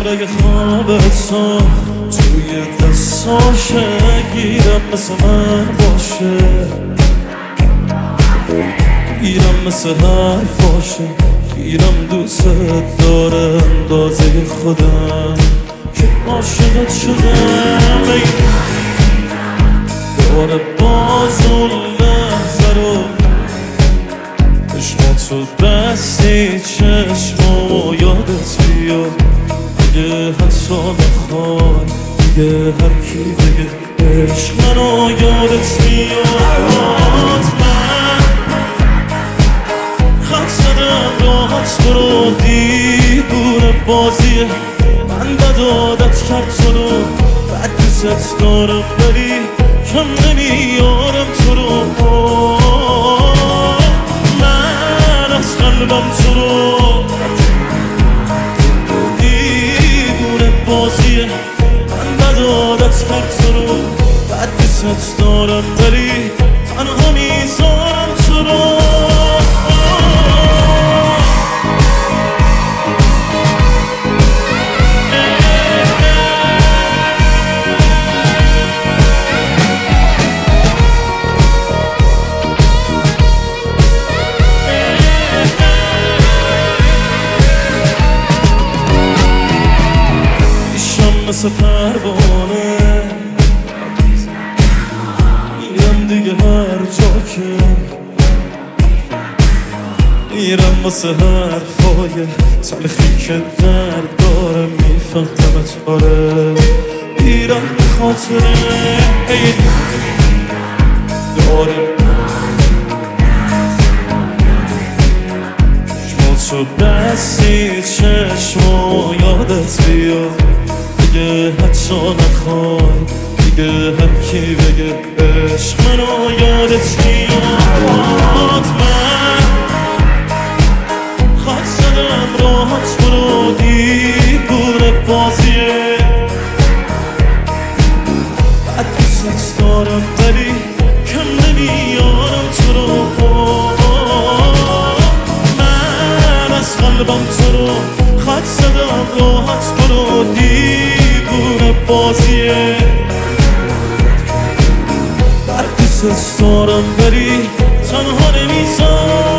اگه خواب تو توی دستاشه گیرم مثل من باشه، گیرم مثل حرفاشه، گیرم دوست داره اندازه خودم که عاشقت شدم. دوباره باز اون لحظه رو چشماتو بستی چشمو یادت بیاد، دیگه حتی نخوای دیگه هر کی بگه عشق منو یادت بیاد. من خط زدم راحت برو دیوونه بازیه، من بد عادت کرد تو رو بد دوست دارم ولی کم نمیارم تو رو. من از قلبم تو رو دیوونه بازیه، من بد عادت کرد تو رو بد دوست دارم ولی تنها میذارم تو رو. مثل پروانه میرم دیگه هر جا که میرم واسه حرفای تلخی که درد داره، میفهمت آره میرم به خاطره داره چشماتو بستی چشمو یادت بیاد، دیگه حتی نخوای دیگه هر کی بگه عشق منو یادت میاد. من خط زدم راحت برو دیوونه بازیه، بد دوست دارم ولی کم نمیارم تو رو. من از قلبم تو رو خط زدم راحت برو دیوونه بازیه، بد دوست دارم ولی تنها نمیذارم.